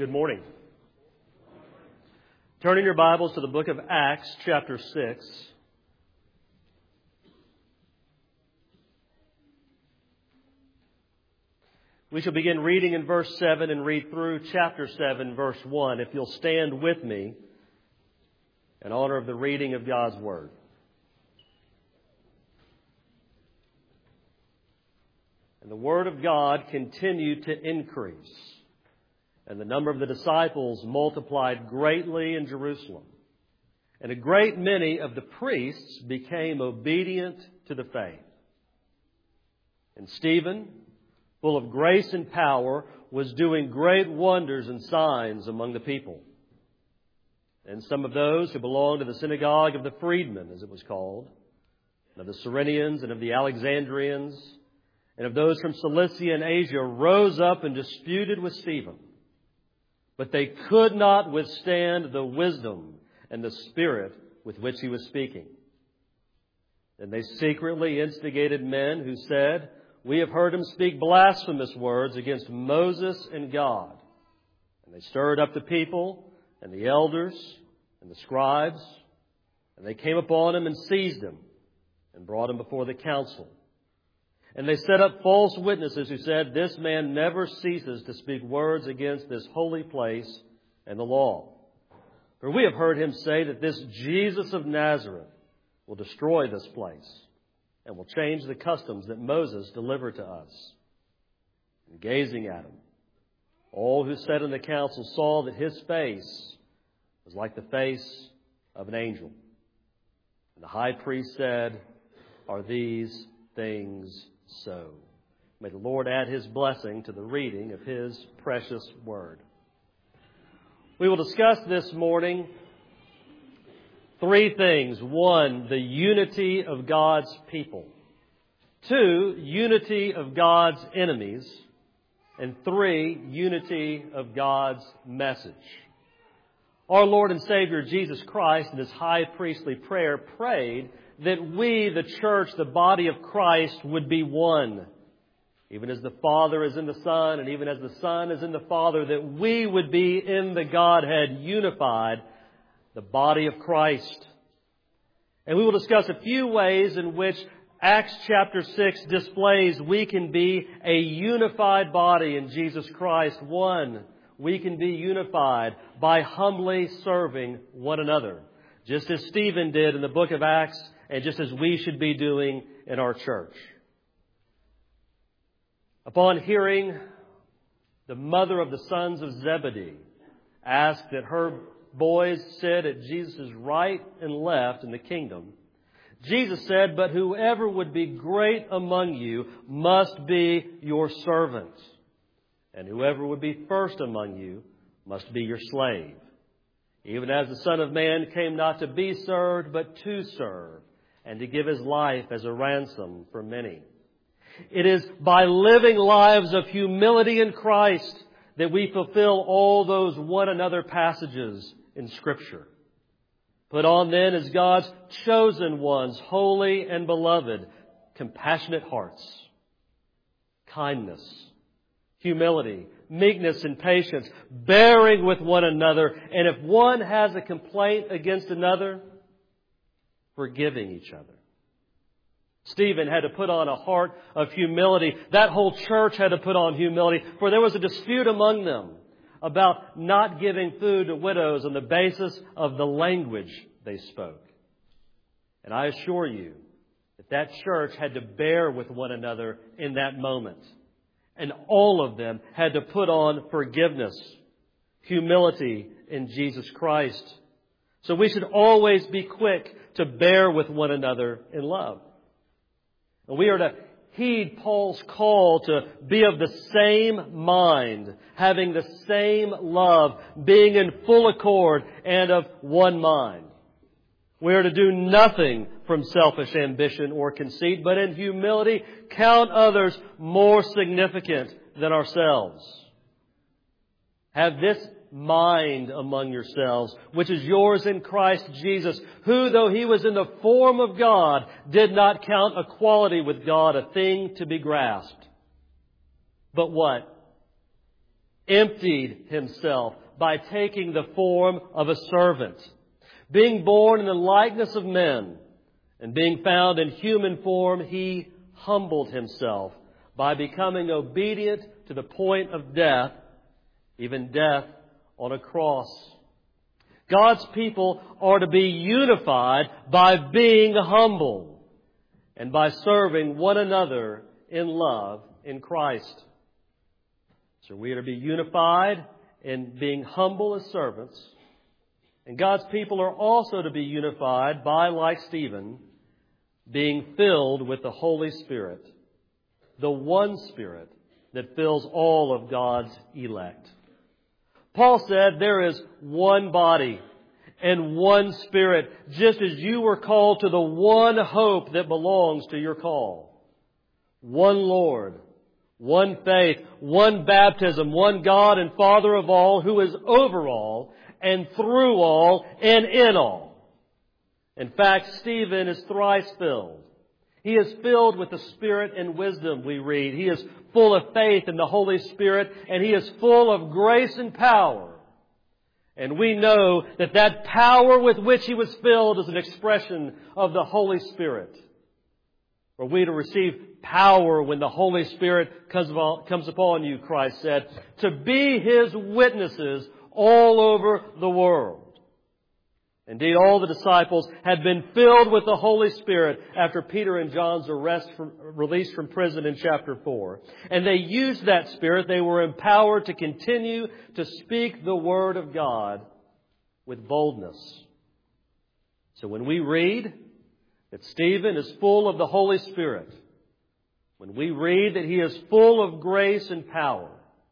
Good morning. Turn in your Bibles to the book of Acts, chapter 6. We shall begin reading in verse 7 and read through chapter 7, verse 1. If you'll stand with me in honor of the reading of God's Word. And the Word of God continued to increase, and the number of the disciples multiplied greatly in Jerusalem. And a great many of the priests became obedient to the faith. And Stephen, full of grace and power, was doing great wonders and signs among the people. And some of those who belonged to the synagogue of the freedmen, as it was called, and of the Cyrenians and of the Alexandrians, and of those from Cilicia and Asia, rose up and disputed with Stephen. But they could not withstand the wisdom and the spirit with which he was speaking. And they secretly instigated men who said, "We have heard him speak blasphemous words against Moses and God." And they stirred up the people and the elders and the scribes, and they came upon him and seized him and brought him before the council. And they set up false witnesses who said, "This man never ceases to speak words against this holy place and the law. For we have heard him say that this Jesus of Nazareth will destroy this place and will change the customs that Moses delivered to us." And gazing at him, all who sat in the council saw that his face was like the face of an angel. And the high priest said, "Are these things so?" May the Lord add His blessing to the reading of His precious Word. We will discuss this morning three things. One, the unity of God's people. Two, unity of God's enemies. And three, unity of God's message. Our Lord and Savior Jesus Christ, in His high priestly prayer, prayed that we, the church, the body of Christ, would be one. Even as the Father is in the Son, and even as the Son is in the Father, that we would be in the Godhead, unified, the body of Christ. And we will discuss a few ways in which Acts chapter 6 displays we can be a unified body in Jesus Christ. One, we can be unified by humbly serving one another, just as Stephen did in the book of Acts, and just as we should be doing in our church. Upon hearing the mother of the sons of Zebedee ask that her boys sit at Jesus' right and left in the kingdom, Jesus said, "But whoever would be great among you must be your servant. And whoever would be first among you must be your slave. Even as the Son of Man came not to be served, but to serve, and to give His life as a ransom for many." It is by living lives of humility in Christ that we fulfill all those one another passages in Scripture. Put on then as God's chosen ones, holy and beloved, compassionate hearts, kindness, humility, meekness, and patience, bearing with one another, and if one has a complaint against another, forgiving each other. Stephen had to put on a heart of humility. That whole church had to put on humility, for there was a dispute among them about not giving food to widows on the basis of the language they spoke. And I assure you that church had to bear with one another in that moment. And all of them had to put on forgiveness, humility in Jesus Christ. So we should always be quick to bear with one another in love. And we are to heed Paul's call to be of the same mind, having the same love, being in full accord and of one mind. We are to do nothing from selfish ambition or conceit, but in humility count others more significant than ourselves. Have this mind among yourselves, which is yours in Christ Jesus, who, though He was in the form of God, did not count equality with God a thing to be grasped. But what? emptied himself by taking the form of a servant, being born in the likeness of men, and being found in human form, he humbled himself by becoming obedient to the point of death, even death on a cross. God's people are to be unified by being humble and by serving one another in love in Christ. So we are to be unified in being humble as servants. And God's people are also to be unified by, like Stephen, being filled with the Holy Spirit, the one Spirit that fills all of God's elect. Paul said there is one body and one Spirit, just as you were called to the one hope that belongs to your call. One Lord, one faith, one baptism, one God and Father of all, who is over all and through all and in all. In fact, Stephen is thrice filled. He is filled with the Spirit and wisdom, we read. He is full of faith in the Holy Spirit, and he is full of grace and power. And we know that that power with which he was filled is an expression of the Holy Spirit. For we to receive power when the Holy Spirit comes upon you, Christ said, to be His witnesses all over the world. Indeed, all the disciples had been filled with the Holy Spirit after Peter and John's release from prison in chapter 4. And they used that Spirit. They were empowered to continue to speak the Word of God with boldness. So when we read that Stephen is full of the Holy Spirit, when we read that he is full of grace and power,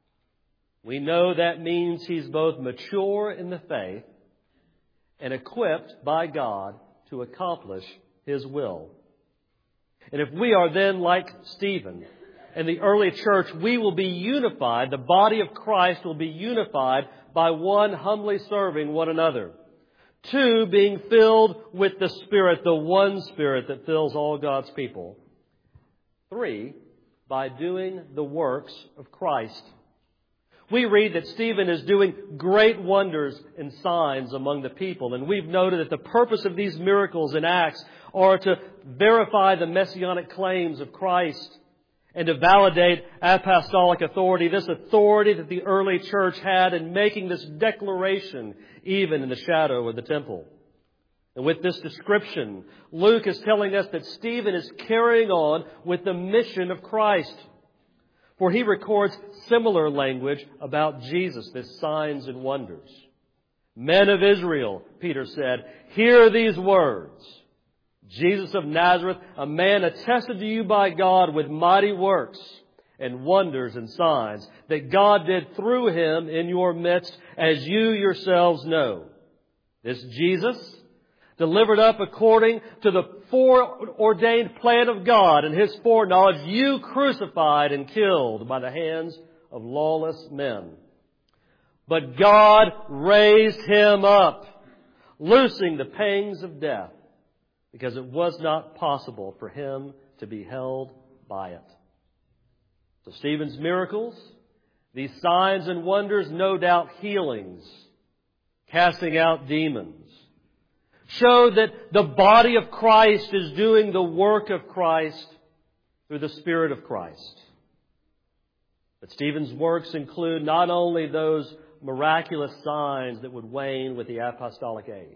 we know that means he's both mature in the faith and equipped by God to accomplish His will. And if we are then like Stephen and the early church, we will be unified. The body of Christ will be unified by one, humbly serving one another. Two, being filled with the Spirit, the one Spirit that fills all God's people. Three, by doing the works of Christ. We read that Stephen is doing great wonders and signs among the people. And we've noted that the purpose of these miracles and acts are to verify the messianic claims of Christ and to validate apostolic authority, this authority that the early church had in making this declaration even in the shadow of the temple. And with this description, Luke is telling us that Stephen is carrying on with the mission of Christ. For he records similar language about Jesus, this signs and wonders. Men of Israel, Peter said, hear these words. Jesus of Nazareth, a man attested to you by God with mighty works and wonders and signs that God did through him in your midst, as you yourselves know. This Jesus, delivered up according to the foreordained plan of God and His foreknowledge, you crucified and killed by the hands of lawless men. But God raised Him up, loosing the pangs of death, because it was not possible for Him to be held by it. So Stephen's miracles, these signs and wonders, no doubt healings, casting out demons, show that the body of Christ is doing the work of Christ through the Spirit of Christ. But Stephen's works include not only those miraculous signs that would wane with the apostolic age,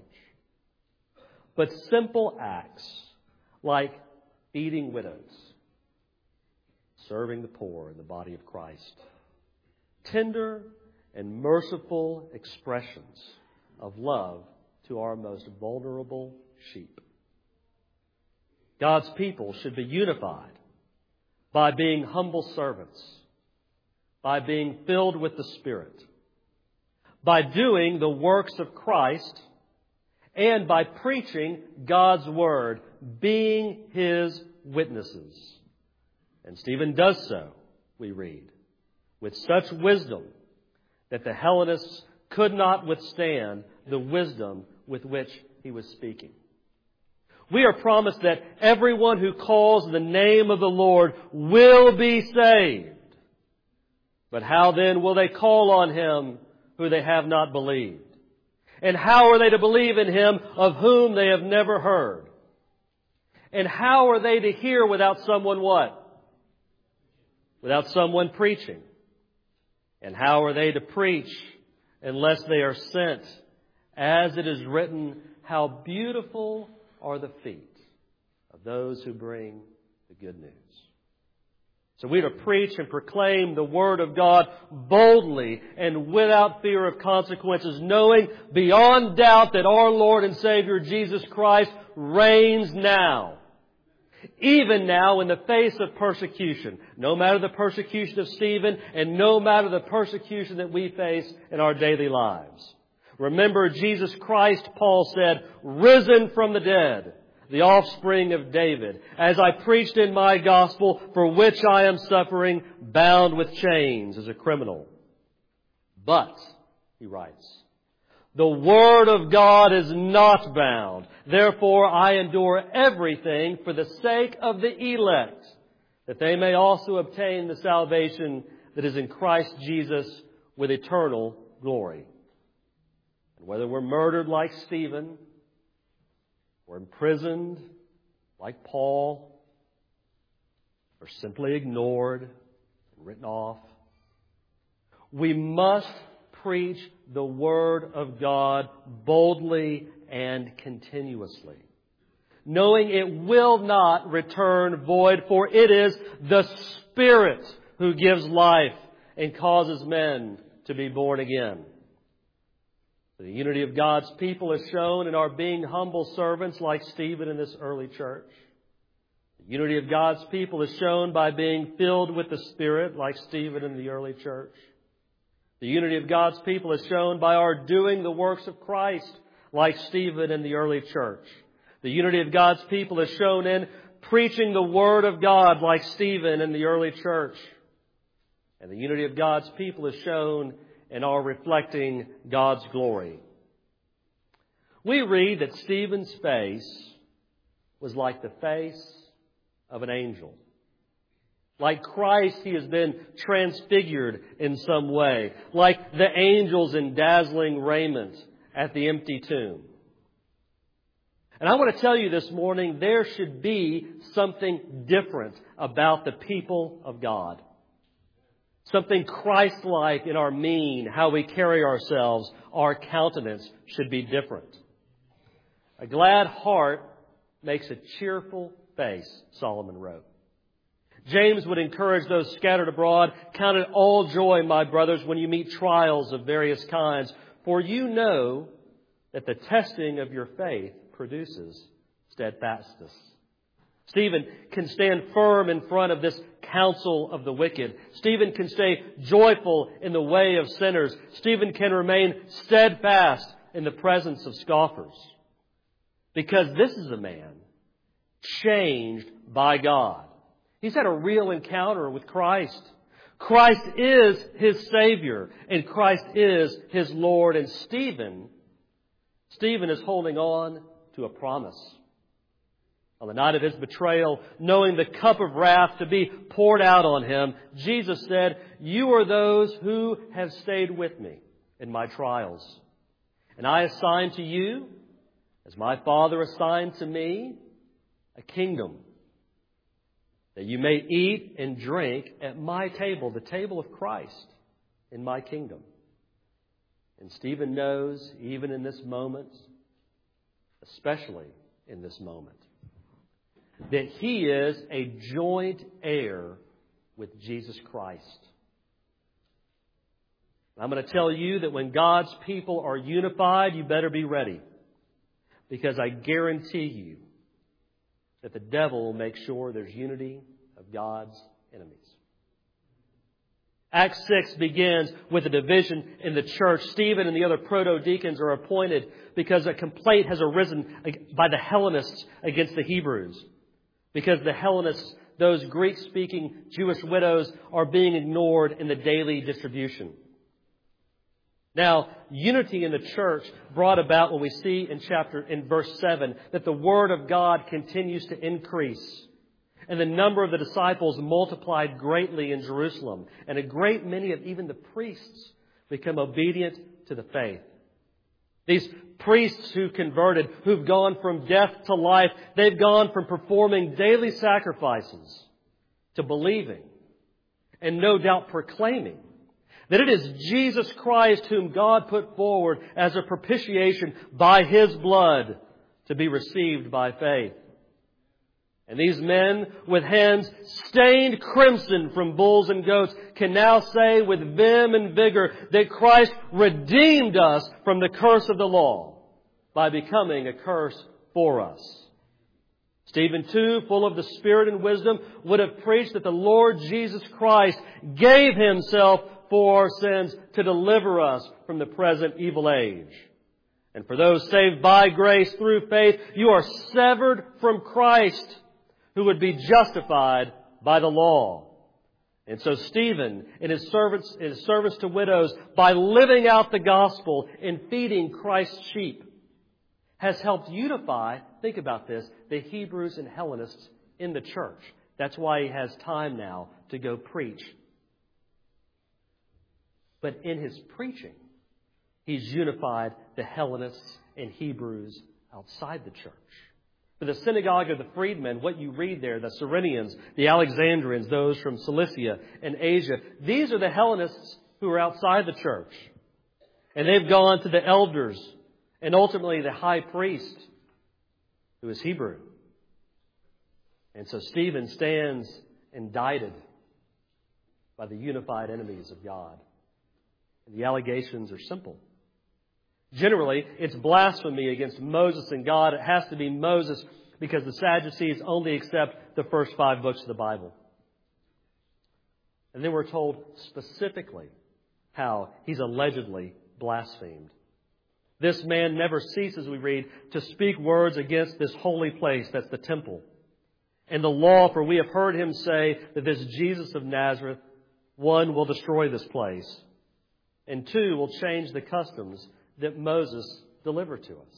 but simple acts like feeding widows, serving the poor in the body of Christ, tender and merciful expressions of love to our most vulnerable sheep. God's people should be unified by being humble servants, by being filled with the Spirit, by doing the works of Christ, and by preaching God's Word, being His witnesses. And Stephen does so, we read, with such wisdom that the Hellenists could not withstand the wisdom with which he was speaking. We are promised that everyone who calls the name of the Lord will be saved. But how then will they call on Him who they have not believed? And how are they to believe in Him of whom they have never heard? And how are they to hear without someone what? Without someone preaching. And how are they to preach unless they are sent? As it is written, how beautiful are the feet of those who bring the good news. So we are to preach and proclaim the Word of God boldly and without fear of consequences, knowing beyond doubt that our Lord and Savior Jesus Christ reigns now. Even now in the face of persecution. No matter the persecution of Stephen and no matter the persecution that we face in our daily lives. Remember Jesus Christ, Paul said, risen from the dead, the offspring of David, as I preached in my gospel, for which I am suffering, bound with chains as a criminal. But, he writes, the Word of God is not bound. Therefore I endure everything for the sake of the elect, that they may also obtain the salvation that is in Christ Jesus with eternal glory. And whether we're murdered like Stephen, or imprisoned like Paul, or simply ignored and written off, we must preach the Word of God boldly and continuously, knowing it will not return void, for it is the Spirit who gives life and causes men to be born again. The unity of God's people is shown in our being humble servants like Stephen in this early church. The unity of God's people is shown by being filled with the Spirit like Stephen in the early church. The unity of God's people is shown by our doing the works of Christ like Stephen in the early church. The unity of God's people is shown in preaching the Word of God like Stephen in the early church. And the unity of God's people is shown in our reflecting God's glory. We read that Stephen's face was like the face of an angel. Like Christ, he has been transfigured in some way, like the angels in dazzling raiment at the empty tomb. And I want to tell you this morning, there should be something different about the people of God. Something Christ-like in our mien, how we carry ourselves, our countenance should be different. A glad heart makes a cheerful face, Solomon wrote. James would encourage those scattered abroad, count it all joy, my brothers, when you meet trials of various kinds, for you know that the testing of your faith produces steadfastness. Stephen can stand firm in front of this counsel of the wicked. Stephen can stay joyful in the way of sinners. Stephen can remain steadfast in the presence of scoffers. Because this is a man changed by God. He's had a real encounter with Christ. Christ is his Savior, and Christ is his Lord. And Stephen is holding on to a promise. On the night of his betrayal, knowing the cup of wrath to be poured out on him, Jesus said, "You are those who have stayed with me in my trials. And I assign to you, as my Father assigned to me, a kingdom, that you may eat and drink at my table, the table of Christ, in my kingdom." And Stephen knows, even in this moment, especially in this moment, that he is a joint heir with Jesus Christ. I'm going to tell you that when God's people are unified, you better be ready. Because I guarantee you that the devil will make sure there's unity of God's enemies. Acts 6 begins with a division in the church. Stephen and the other proto-deacons are appointed because a complaint has arisen by the Hellenists against the Hebrews. Because the Hellenists, those Greek-speaking Jewish widows, are being ignored in the daily distribution. Now, unity in the church brought about what we see in verse 7, that the Word of God continues to increase. And the number of the disciples multiplied greatly in Jerusalem, and a great many of even the priests become obedient to the faith. These priests who converted, who've gone from death to life, they've gone from performing daily sacrifices to believing, and no doubt proclaiming, that it is Jesus Christ whom God put forward as a propitiation by His blood to be received by faith. And these men with hands stained crimson from bulls and goats can now say with vim and vigor that Christ redeemed us from the curse of the law by becoming a curse for us. Stephen, too, full of the Spirit and wisdom, would have preached that the Lord Jesus Christ gave Himself for our sins to deliver us from the present evil age. And for those saved by grace through faith, you are severed from Christ, who would be justified by the law. And so Stephen, in his service to widows, by living out the gospel and feeding Christ's sheep, has helped unify, think about this, the Hebrews and Hellenists in the church. That's why he has time now to go preach. But in his preaching, he's unified the Hellenists and Hebrews outside the church. For the synagogue of the freedmen, what you read there, the Cyrenians, the Alexandrians, those from Cilicia and Asia, these are the Hellenists who are outside the church. And they've gone to the elders and ultimately the high priest, who is Hebrew. And so Stephen stands indicted by the unified enemies of God. And the allegations are simple. Generally, it's blasphemy against Moses and God. It has to be Moses because the Sadducees only accept the first 5 books of the Bible. And then we're told specifically how he's allegedly blasphemed. This man never ceases, we read, to speak words against this holy place, that's the temple, and the law, for we have heard him say that this Jesus of Nazareth, 1, will destroy this place, and 2, will change the customs that Moses delivered to us.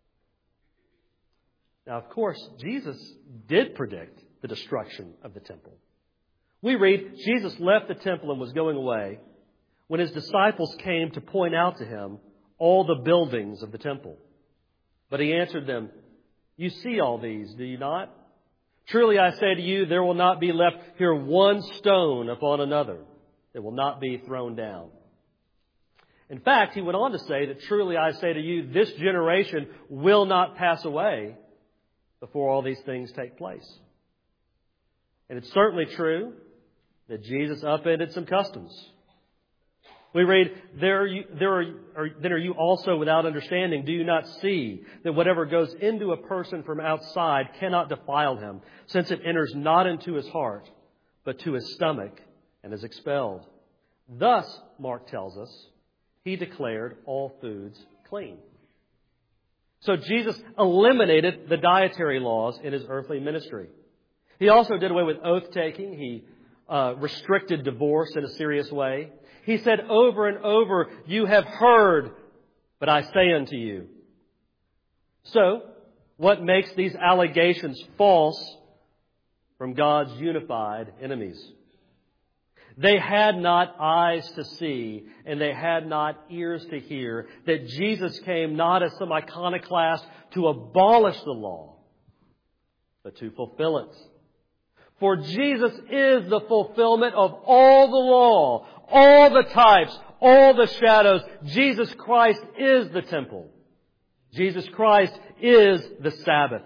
Now, of course, Jesus did predict the destruction of the temple. We read, Jesus left the temple and was going away when His disciples came to point out to Him all the buildings of the temple. But He answered them, "You see all these, do you not? Truly I say to you, there will not be left here one stone upon another that will not be thrown down." In fact, He went on to say that truly I say to you, this generation will not pass away before all these things take place. And it's certainly true that Jesus upended some customs. We read, then are you also without understanding? Do you not see that whatever goes into a person from outside cannot defile him, since it enters not into his heart, but to his stomach and is expelled? Thus, Mark tells us, He declared all foods clean. So Jesus eliminated the dietary laws in His earthly ministry. He also did away with oath-taking. He restricted divorce in a serious way. He said over and over, "You have heard, but I say unto you." So, what makes these allegations false from God's unified enemies? They had not eyes to see, and they had not ears to hear, that Jesus came not as some iconoclast to abolish the law, but to fulfill it. For Jesus is the fulfillment of all the law, all the types, all the shadows. Jesus Christ is the temple. Jesus Christ is the Sabbath.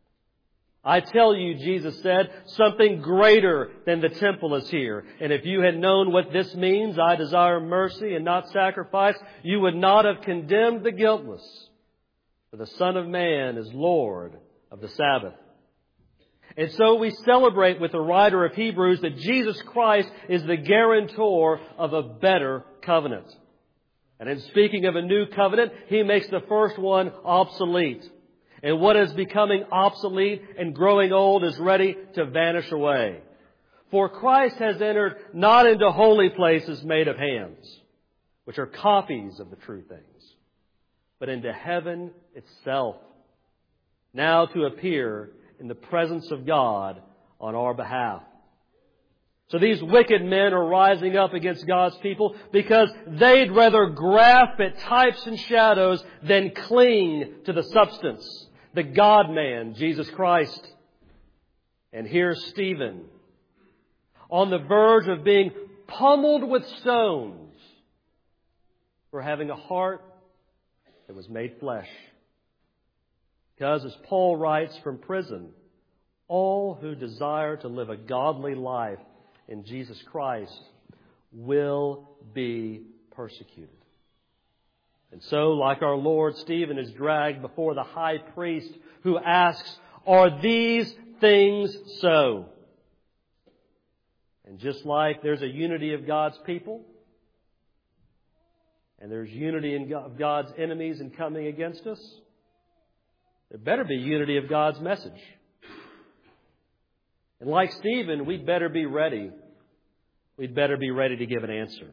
I tell you, Jesus said, something greater than the temple is here. And if you had known what this means, I desire mercy and not sacrifice, you would not have condemned the guiltless. For the Son of Man is Lord of the Sabbath. And so we celebrate with the writer of Hebrews that Jesus Christ is the guarantor of a better covenant. And in speaking of a new covenant, He makes the first one obsolete. And what is becoming obsolete and growing old is ready to vanish away. For Christ has entered not into holy places made of hands, which are copies of the true things, but into heaven itself, now to appear in the presence of God on our behalf. So these wicked men are rising up against God's people because they'd rather grasp at types and shadows than cling to the substance, the God-man, Jesus Christ. And here's Stephen, on the verge of being pummeled with stones for having a heart that was made flesh. Because, as Paul writes from prison, all who desire to live a godly life in Jesus Christ will be persecuted. And so, like our Lord, Stephen is dragged before the high priest who asks, "Are these things so?" And just like there's a unity of God's people, and there's unity of God's enemies in coming against us, there better be unity of God's message. And like Stephen, we'd better be ready. We'd better be ready to give an answer.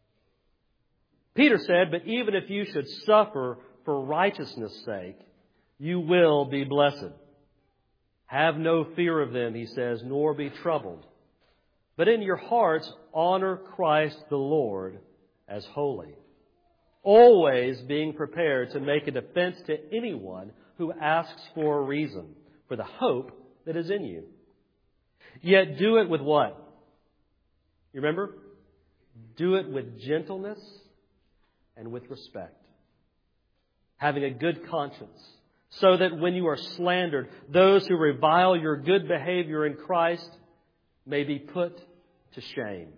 Peter said, "But even if you should suffer for righteousness' sake, you will be blessed. Have no fear of them," he says, "nor be troubled. But in your hearts honor Christ the Lord as holy, always being prepared to make a defense to anyone who asks for a reason for the hope that is in you. Yet do it with what? You remember? Do it with gentleness and with respect, having a good conscience, so that when you are slandered, those who revile your good behavior in Christ may be put to shame.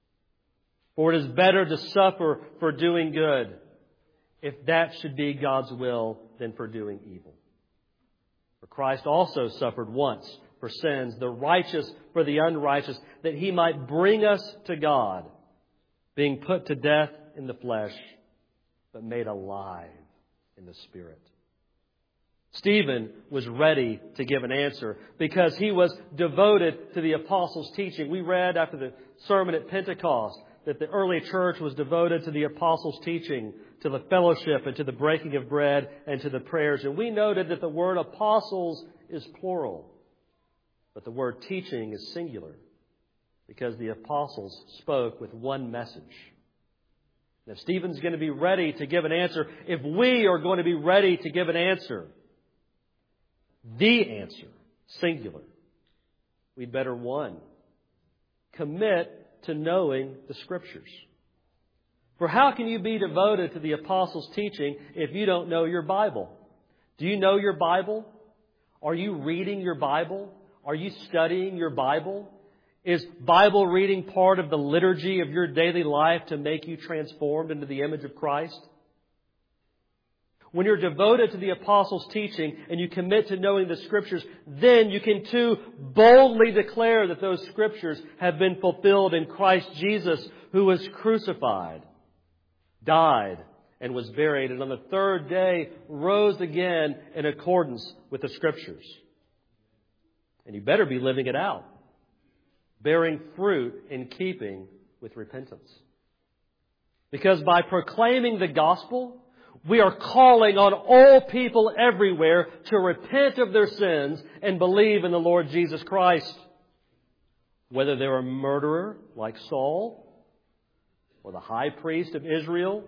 For it is better to suffer for doing good, if that should be God's will, than for doing evil. For Christ also suffered once for sins, the righteous for the unrighteous, that He might bring us to God, being put to death in the flesh, but made alive in the Spirit." Stephen was ready to give an answer because he was devoted to the apostles' teaching. We read after the sermon at Pentecost that the early church was devoted to the apostles' teaching, to the fellowship and to the breaking of bread and to the prayers. And we noted that the word apostles is plural, but the word teaching is singular because the apostles spoke with one message. And if Stephen's going to be ready to give an answer, if we are going to be ready to give an answer, the answer, singular, we'd better, one, commit to knowing the Scriptures. For how can you be devoted to the apostles' teaching if you don't know your Bible? Do you know your Bible? Are you reading your Bible? Are you studying your Bible? Is Bible reading part of the liturgy of your daily life to make you transformed into the image of Christ? When you're devoted to the apostles' teaching and you commit to knowing the Scriptures, then you can too boldly declare that those Scriptures have been fulfilled in Christ Jesus, who was crucified, died, and was buried, and on the third day rose again in accordance with the Scriptures. And you better be living it out, bearing fruit in keeping with repentance. Because by proclaiming the gospel, we are calling on all people everywhere to repent of their sins and believe in the Lord Jesus Christ. Whether they're a murderer like Saul, or the high priest of Israel,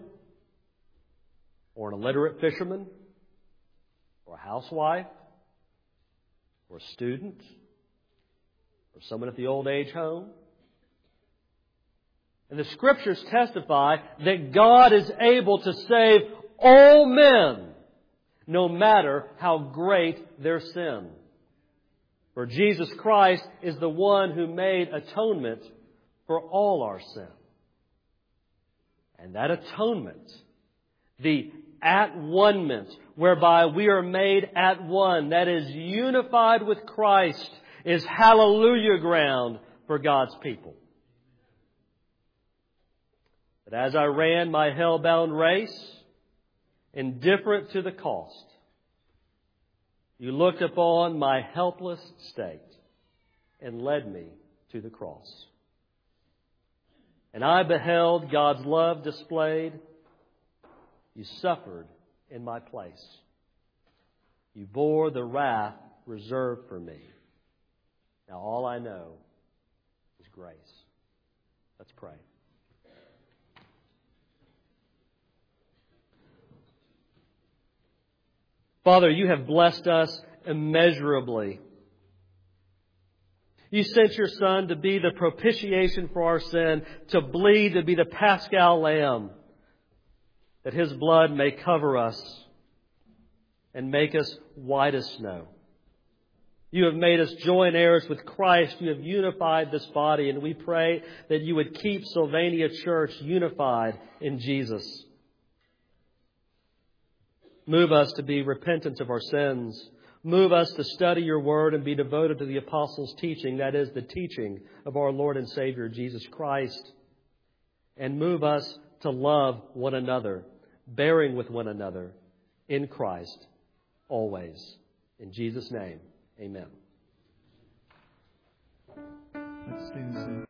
or an illiterate fisherman, or a housewife, or a student, or someone at the old age home. And the Scriptures testify that God is able to save all men, no matter how great their sin. For Jesus Christ is the one who made atonement for all our sin. And that atonement, the at-one-ment, whereby we are made at one, that is unified with Christ, is hallelujah ground for God's people. But as I ran my hell-bound race, indifferent to the cost, you looked upon my helpless state and led me to the cross. And I beheld God's love displayed. You suffered in my place. You bore the wrath reserved for me. Now all I know is grace. Let's pray. Father, you have blessed us immeasurably. You sent your Son to be the propitiation for our sin, to bleed, to be the Paschal Lamb, that His blood may cover us and make us white as snow. You have made us joint heirs with Christ. You have unified this body, and we pray that you would keep Sylvania Church unified in Jesus. Move us to be repentant of our sins. Move us to study your word and be devoted to the apostles' teaching, that is, the teaching of our Lord and Savior, Jesus Christ. And move us to love one another, bearing with one another in Christ always. In Jesus' name, amen. Let's stand.